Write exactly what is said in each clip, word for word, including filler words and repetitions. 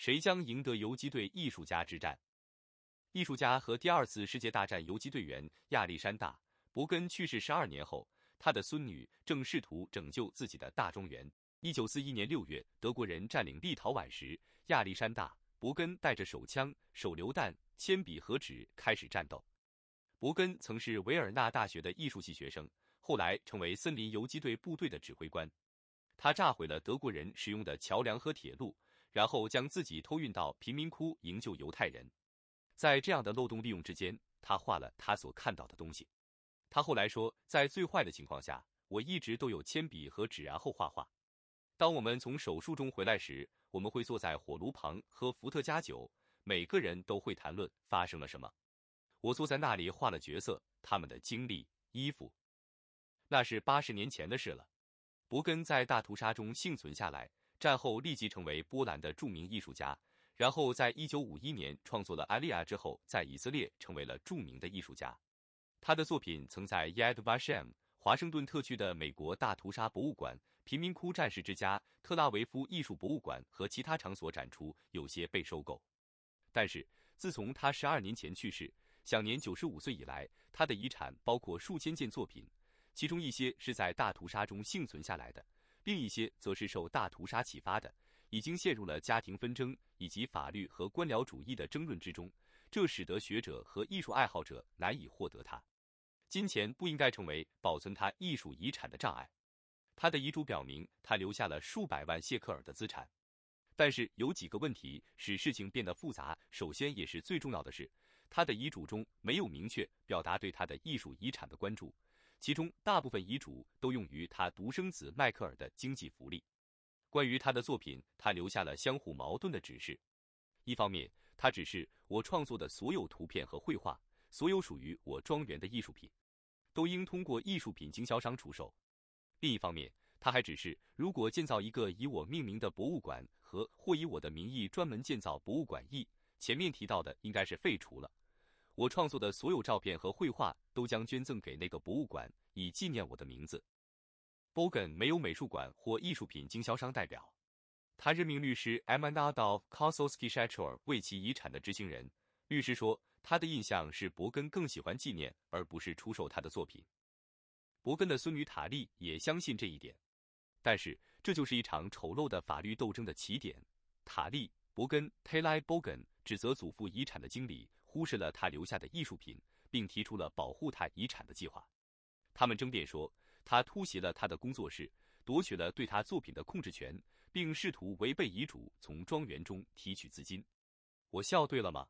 谁将赢得游击队艺术家之战？艺术家和第二次世界大战游击队员亚历山大·伯根去世十二年后，他的孙女正试图拯救自己的大庄园。一九四一年六月，德国人占领立陶宛时，亚历山大·伯根带着手枪、手榴弹、铅笔和纸开始战斗。伯根曾是维尔纳大学的艺术系学生，后来成为森林游击队部队的指挥官。他炸毁了德国人使用的桥梁和铁路，然后将自己偷运到贫民窟营救犹太人。在这样的漏洞利用之间，他画了他所看到的东西。他后来说，在最坏的情况下，我一直都有铅笔和纸，然后画画。当我们从手术中回来时，我们会坐在火炉旁喝伏特加酒，每个人都会谈论发生了什么。我坐在那里画了角色，他们的经历、衣服。那是八十年前的事了。伯根在大屠杀中幸存下来，战后立即成为波兰的著名艺术家，然后在一九五一年创作了《艾利亚》之后，在以色列成为了著名的艺术家。他的作品曾在 Yad Vashem 华盛顿特区的美国大屠杀博物馆、贫民窟战士之家、特拉维夫艺术博物馆和其他场所展出，有些被收购。但是自从他十二年前去世，享年九十五岁以来，他的遗产包括数千件作品，其中一些是在大屠杀中幸存下来的，另一些则是受大屠杀启发的，已经陷入了家庭纷争以及法律和官僚主义的争论之中，这使得学者和艺术爱好者难以获得它。金钱不应该成为保存他艺术遗产的障碍。他的遗嘱表明，他留下了数百万谢克尔的资产。但是有几个问题使事情变得复杂。首先也是最重要的是，他的遗嘱中没有明确表达对他的艺术遗产的关注，其中大部分遗嘱都用于他独生子迈克尔的经济福利。关于他的作品，他留下了相互矛盾的指示。一方面，他指示我创作的所有图片和绘画，所有属于我庄园的艺术品，都应通过艺术品经销商出售。另一方面，他还指示，如果建造一个以我命名的博物馆和或以我的名义专门建造博物馆一，前面提到的应该是废除了。我创作的所有照片和绘画都将捐赠给那个博物馆，以纪念我的名字。Bogan 没有美术馆或艺术品经销商代表，他任命律师 Emanadov Kosolsky Shachor 为其遗产的执行人。律师说，他的印象是伯根更喜欢纪念而不是出售他的作品。伯根的孙女塔莉也相信这一点，但是这就是一场丑陋的法律斗争的起点。塔莉·伯根 Taylor Bogan 指责祖父遗产的经理忽视了他留下的艺术品，并提出了保护他遗产的计划。他们争辩说，他突袭了他的工作室，夺取了对他作品的控制权，并试图违背遗嘱从庄园中提取资金。我笑对了吗？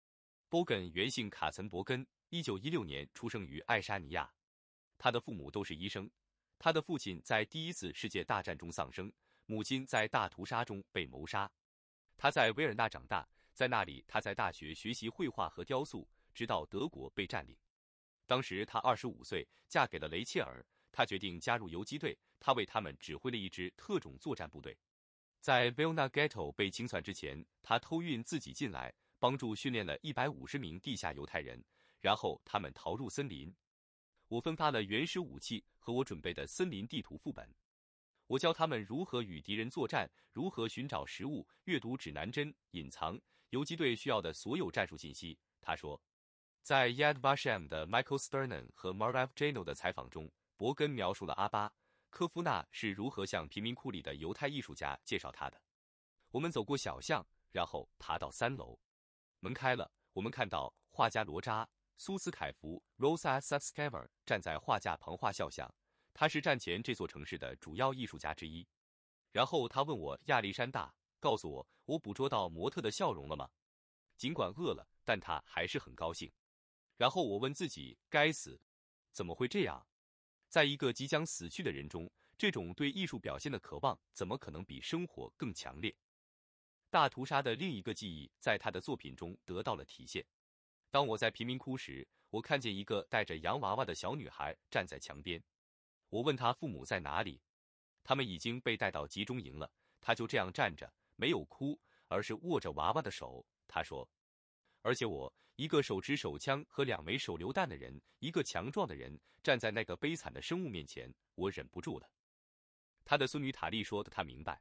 Bogan 原姓卡岑·伯根，一九一六年出生于爱沙尼亚。他的父母都是医生，他的父亲在第一次世界大战中丧生，母亲在大屠杀中被谋杀。他在维尔纳长大，在那里他在大学学习绘画和雕塑，直到德国被占领。当时他二十五岁，嫁给了雷切尔，他决定加入游击队，他为他们指挥了一支特种作战部队。在 Vilna Ghetto 被清算之前，他偷运自己进来，帮助训练了一百五十名地下犹太人，然后他们逃入森林。我分发了原始武器和我准备的森林地图副本。我教他们如何与敌人作战，如何寻找食物，阅读指南针，隐藏游击队需要的所有战术信息。他说，在 Yad Vashem 的 Michael Sternan 和 Marav Jano 的采访中，伯根描述了阿巴科夫纳是如何向贫民窟里的犹太艺术家介绍他的。我们走过小巷，然后爬到三楼，门开了，我们看到画家罗扎苏斯凯夫 Rosa Sutskever 站在画架旁画肖像，他是战前这座城市的主要艺术家之一。然后他问我，亚历山大，告诉我，我捕捉到模特的笑容了吗？尽管饿了，但他还是很高兴。然后我问自己，该死，怎么会这样？在一个即将死去的人中，这种对艺术表现的渴望怎么可能比生活更强烈？大屠杀的另一个记忆在他的作品中得到了体现。当我在贫民窟时，我看见一个带着洋娃娃的小女孩站在墙边。我问她父母在哪里，他们已经被带到集中营了。她就这样站着，没有哭，而是握着娃娃的手。她说，而且我，一个手持手枪和两枚手榴弹的人，一个强壮的人，站在那个悲惨的生物面前，我忍不住了。他的孙女塔莉说的，她明白，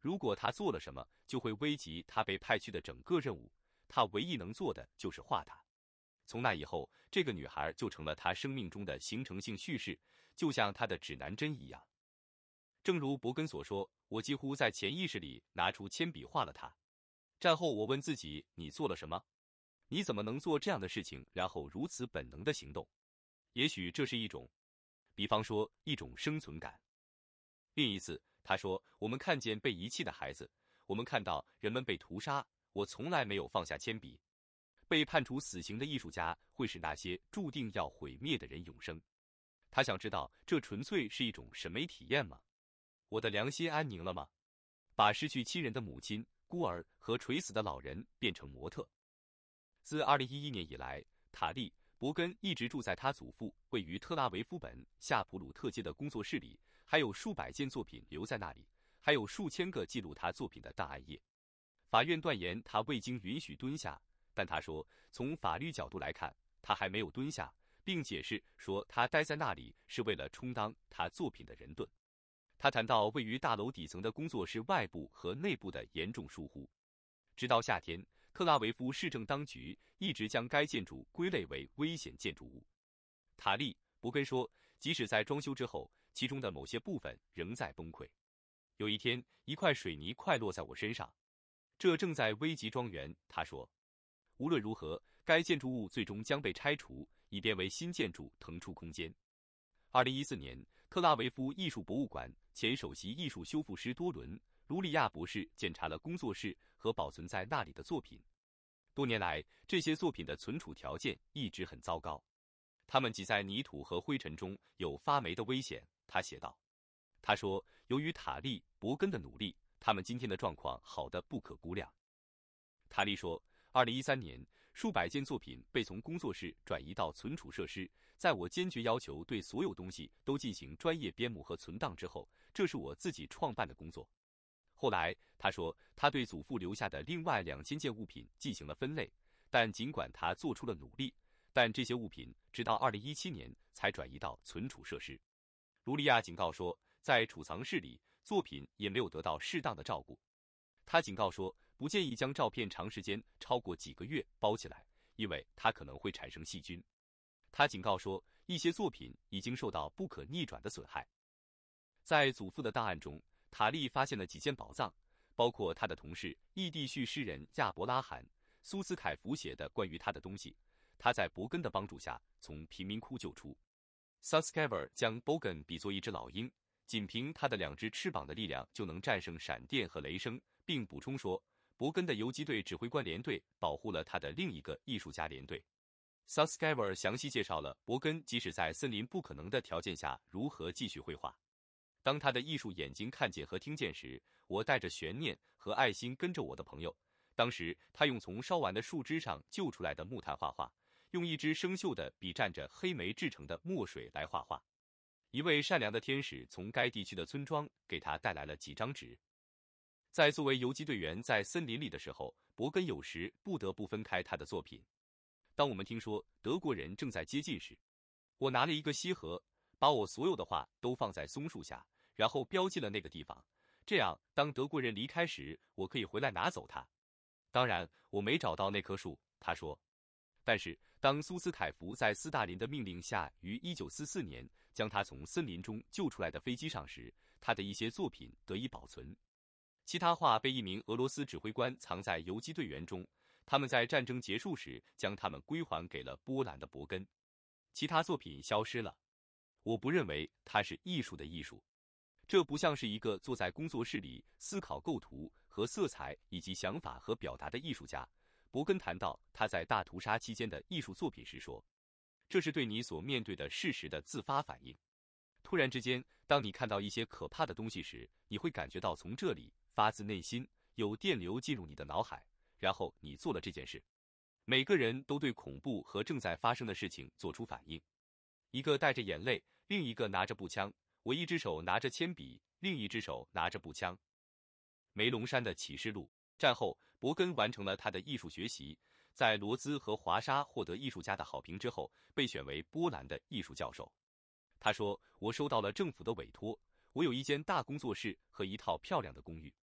如果他做了什么，就会危及他被派去的整个任务。他唯一能做的就是画它。从那以后，这个女孩就成了他生命中的形成性叙事，就像他的指南针一样。正如伯根所说，我几乎在潜意识里拿出铅笔画了它。战后我问自己，你做了什么？你怎么能做这样的事情，然后如此本能的行动？也许这是一种，比方说一种生存感。另一次，他说，我们看见被遗弃的孩子，我们看到人们被屠杀，我从来没有放下铅笔。被判处死刑的艺术家会使那些注定要毁灭的人永生。他想知道，这纯粹是一种审美体验吗？我的良心安宁了吗？把失去亲人的母亲、孤儿和垂死的老人变成模特。自二零一一年以来，塔利·伯根一直住在他祖父位于特拉维夫本夏普鲁特街的工作室里，还有数百件作品留在那里，还有数千个记录他作品的档案页。法院断言他未经允许蹲下，但他说，从法律角度来看，他还没有蹲下，并解释说他待在那里是为了充当他作品的人盾。他谈到位于大楼底层的工作室外部和内部的严重疏忽。直到夏天，特拉维夫市政当局一直将该建筑归类为危险建筑物。塔利·伯根说，即使在装修之后，其中的某些部分仍在崩溃。有一天，一块水泥块落在我身上，这正在危及庄园，他说。无论如何，该建筑物最终将被拆除，以便为新建筑腾出空间。二零一四年，特拉维夫艺术博物馆前首席艺术修复师多伦·卢里亚博士检查了工作室和保存在那里的作品。多年来，这些作品的存储条件一直很糟糕，它们挤在泥土和灰尘中，有发霉的危险，他写道。他说，由于塔利·伯根的努力，他们今天的状况好得不可估量。塔利说，二零一三年，数百件作品被从工作室转移到存储设施。在我坚决要求对所有东西都进行专业编目和存档之后，这是我自己创办的工作。后来，他说，他对祖父留下的另外两千件物品进行了分类，但尽管他做出了努力，但这些物品直到二零一七年才转移到存储设施。卢利亚警告说，在储藏室里，作品也没有得到适当的照顾。他警告说，不建议将照片长时间超过几个月包起来，因为它可能会产生细菌。他警告说，一些作品已经受到不可逆转的损害。在祖父的档案中，塔利发现了几件宝藏，包括他的同事异地叙诗人亚伯拉罕·苏斯凯弗写的关于他的东西。他在伯根的帮助下从贫民窟救出。Suskever 将 Bogan 比作一只老鹰，仅凭他的两只翅膀的力量就能战胜闪电和雷声，并补充说，伯根的游击队指挥官连队保护了他的另一个艺术家连队。Suskever 详细介绍了伯根即使在森林不可能的条件下如何继续绘画。当他的艺术眼睛看见和听见时，我带着悬念和爱心跟着我的朋友。当时他用从烧完的树枝上救出来的木炭画画，用一支生锈的笔蘸着黑煤制成的墨水来画画。一位善良的天使从该地区的村庄给他带来了几张纸。在作为游击队员在森林里的时候，伯根有时不得不分开他的作品。当我们听说德国人正在接近时，我拿了一个锡盒，把我所有的画都放在松树下，然后标记了那个地方，这样当德国人离开时，我可以回来拿走它。当然，我没找到那棵树，他说。但是，当苏斯凯夫在斯大林的命令下于一九四四年将他从森林中救出来的飞机上时，他的一些作品得以保存。其他画被一名俄罗斯指挥官藏在游击队员中，他们在战争结束时将他们归还给了波兰的伯根。其他作品消失了。我不认为它是艺术的艺术。这不像是一个坐在工作室里思考构图和色彩以及想法和表达的艺术家。伯根谈到他在大屠杀期间的艺术作品时说，这是对你所面对的事实的自发反应。突然之间，当你看到一些可怕的东西时，你会感觉到从这里发自内心有电流进入你的脑海，然后你做了这件事。每个人都对恐怖和正在发生的事情做出反应。一个带着眼泪，另一个拿着步枪，我一只手拿着铅笔，另一只手拿着步枪。梅隆山的启示录。战后，伯根完成了他的艺术学习，在罗兹和华沙获得艺术家的好评之后，被选为波兰的艺术教授。他说，我收到了政府的委托，我有一间大工作室和一套漂亮的公寓。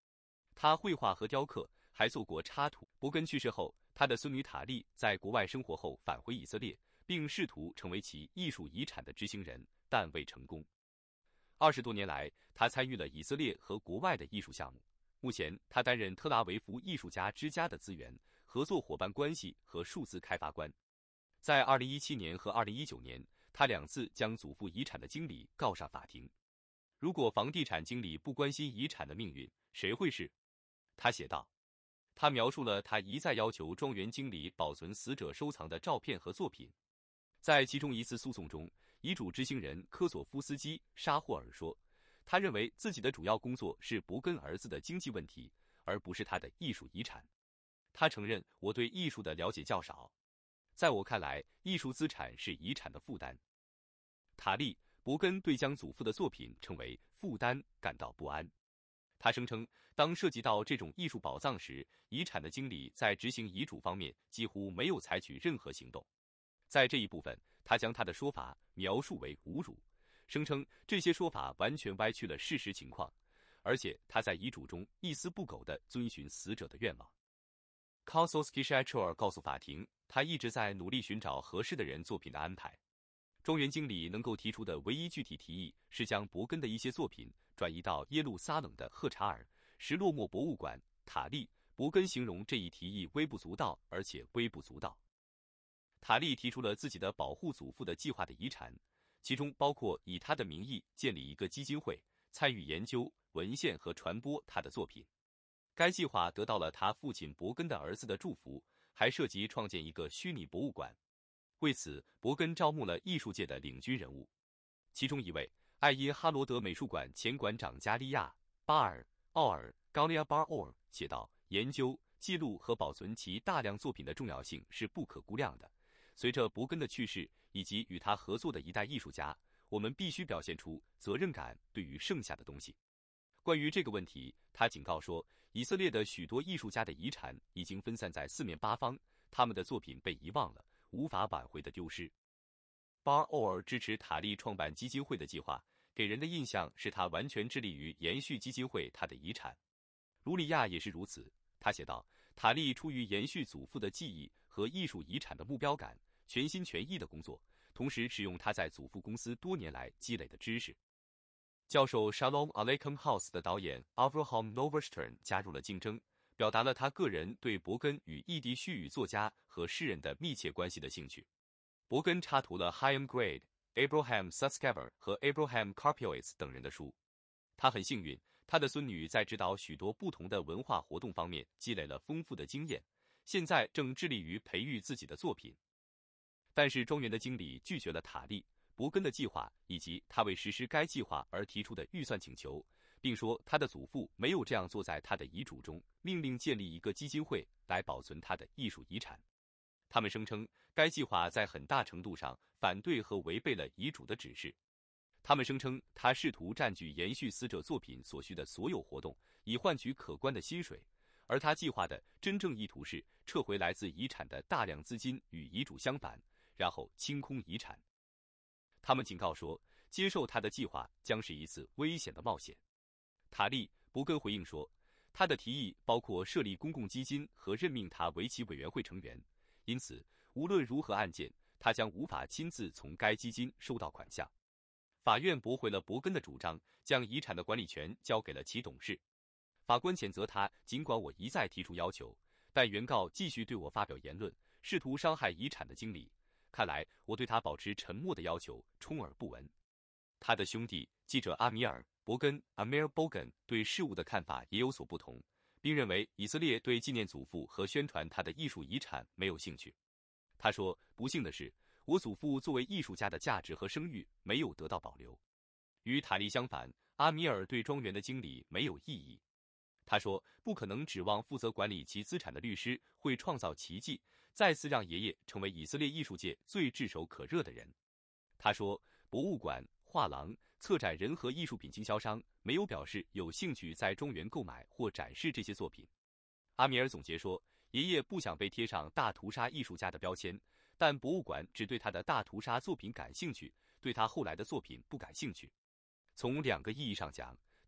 他绘画和雕刻，还做过插图。伯根去世后，他的孙女塔莉在国外生活后返回以色列，并试图成为其艺术遗产的执行人，但未成功。二十多年来，他参与了以色列和国外的艺术项目。目前，他担任特拉维夫艺术家之家的资源、合作伙伴关系和数字开发官。在二零一七年和二零一九年，他两次将祖父遗产的经理告上法庭。如果房地产经理不关心遗产的命运，谁会是？他写道。他描述了他一再要求庄园经理保存死者收藏的照片和作品。在其中一次诉讼中，遗嘱执行人科索夫斯基·沙霍尔说，他认为自己的主要工作是伯根儿子的经济问题，而不是他的艺术遗产。他承认，我对艺术的了解较少。在我看来，艺术资产是遗产的负担。塔利·伯根对将祖父的作品称为负担感到不安。他声称，当涉及到这种艺术宝藏时，遗产的经理在执行遗嘱方面几乎没有采取任何行动。在这一部分，他将他的说法描述为侮辱，声称这些说法完全歪曲了事实情况，而且他在遗嘱中一丝不苟地遵循死者的愿望。Kosowski s h a c h o r 告诉法庭，他一直在努力寻找合适的人作品的安排。庄园经理能够提出的唯一具体提议是将伯根的一些作品转移到耶路撒冷的赫查尔·什洛莫博物馆。塔利·伯根形容这一提议微不足道，而且微不足道。塔利提出了自己的保护祖父的计划的遗产，其中包括以他的名义建立一个基金会，参与研究、文献和传播他的作品。该计划得到了他父亲伯根的儿子的祝福，还涉及创建一个虚拟博物馆。为此，伯根招募了艺术界的领军人物，其中一位艾耶哈罗德美术馆前馆长加利亚·巴尔·奥尔 （Galia Bar Or） 写道：“研究、记录和保存其大量作品的重要性是不可估量的。随着伯根的去世以及与他合作的一代艺术家，我们必须表现出责任感对于剩下的东西。”关于这个问题，他警告说，以色列的许多艺术家的遗产已经分散在四面八方，他们的作品被遗忘了，无法挽回的丢失。巴尔欧尔支持塔利创办基金会的计划，给人的印象是他完全致力于延续基金会他的遗产。卢里亚也是如此，他写道：“塔利出于延续祖父的记忆和艺术遗产的目标感，全心全意的工作，同时使用他在祖父公司多年来积累的知识。”教授 Shalom Aleichem House 的导演 Avraham Noverstern 加入了竞争，表达了他个人对伯根与异地絮语作家和诗人的密切关系的兴趣。伯根插图了 Chaim Grade、Abraham Sutskever 和 Abraham Karpiowicz 等人的书。他很幸运，他的孙女在指导许多不同的文化活动方面积累了丰富的经验，现在正致力于培育自己的作品。但是庄园的经理拒绝了塔利·伯根的计划以及他为实施该计划而提出的预算请求，并说他的祖父没有这样做在他的遗嘱中，命令建立一个基金会来保存他的艺术遗产。他们声称，该计划在很大程度上反对和违背了遗嘱的指示。他们声称，他试图占据延续死者作品所需的所有活动，以换取可观的薪水，而他计划的真正意图是撤回来自遗产的大量资金与遗嘱相反，然后清空遗产。他们警告说，接受他的计划将是一次危险的冒险。塔利·伯根回应说，他的提议包括设立公共基金和任命他为其委员会成员，因此无论如何案件，他将无法亲自从该基金收到款项。法院驳回了伯根的主张，将遗产的管理权交给了其董事。法官谴责他，尽管我一再提出要求，但原告继续对我发表言论，试图伤害遗产的经理。看来我对他保持沉默的要求充耳不闻。他的兄弟记者阿米尔·伯根 （Amir Bogan） 对事物的看法也有所不同，并认为以色列对纪念祖父和宣传他的艺术遗产没有兴趣。他说：“不幸的是，我祖父作为艺术家的价值和声誉没有得到保留。”与塔利相反，阿米尔对庄园的经理没有异议。他说：“不可能指望负责管理其资产的律师会创造奇迹，再次让爷爷成为以色列艺术界最炙手可热的人。”他说：“博物馆、画廊、策展人和艺术品经销商没有表示有兴趣在庄园购买或展示这些作品。”阿米尔总结说，爷爷不想被贴上大屠杀艺术家的标签，但博物馆只对他的大屠杀作品感兴趣，对他后来的作品不感兴趣。从两个意义上讲，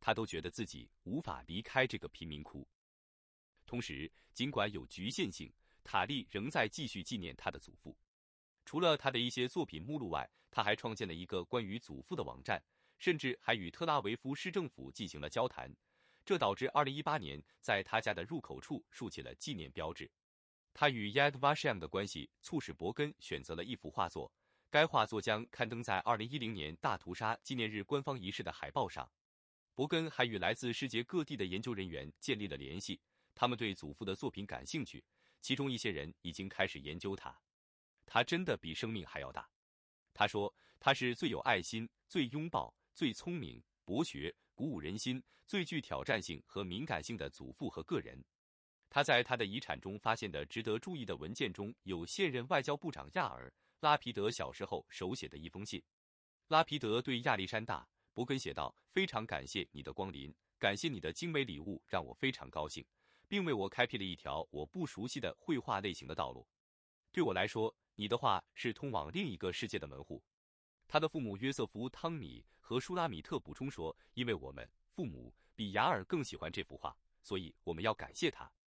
他都觉得自己无法离开这个贫民窟。同时，尽管有局限性，塔利仍在继续纪念他的祖父。除了他的一些作品目录外，他还创建了一个关于祖父的网站，甚至还与特拉维夫市政府进行了交谈，这导致二零一八年在他家的入口处竖起了纪念标志。他与 Yad Vashem 的关系促使伯根选择了一幅画作，该画作将刊登在二零一零年大屠杀纪念日官方仪式的海报上。伯根还与来自世界各地的研究人员建立了联系，他们对祖父的作品感兴趣，其中一些人已经开始研究他。他真的比生命还要大。他说，他是最有爱心、最拥抱、最聪明、博学、鼓舞人心、最具挑战性和敏感性的祖父和个人。他在他的遗产中发现的值得注意的文件中有现任外交部长亚尔·拉皮德小时候手写的一封信。拉皮德对亚历山大·伯根写道：“非常感谢你的光临，感谢你的精美礼物，让我非常高兴，并为我开辟了一条我不熟悉的绘画类型的道路。对我来说，你的画是通往另一个世界的门户。”他的父母约瑟夫·汤米和舒拉米特补充说：“因为我们父母比雅尔更喜欢这幅画，所以我们要感谢他。”